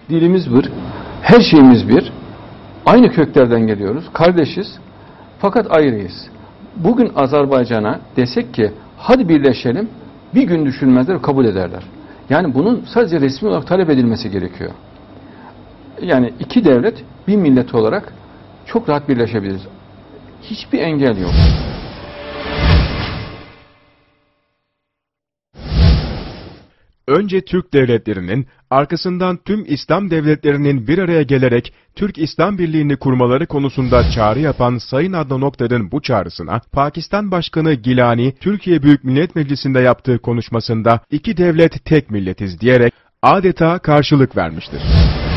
dilimiz bir, her şeyimiz bir, aynı köklerden geliyoruz, kardeşiz fakat ayrıyız. Bugün Azerbaycan'a desek ki hadi birleşelim, bir gün düşünmezler, kabul ederler. Yani bunun sadece resmi olarak talep edilmesi gerekiyor. Yani iki devlet, bir millet olarak çok rahat birleşebiliriz. Hiçbir engel yok. Önce Türk devletlerinin, arkasından tüm İslam devletlerinin bir araya gelerek Türk-İslam Birliği'ni kurmaları konusunda çağrı yapan Sayın Adnan Oktar'ın bu çağrısına, Pakistan Başkanı Gilani, Türkiye Büyük Millet Meclisi'nde yaptığı konuşmasında iki devlet tek milletiz diyerek adeta karşılık vermiştir.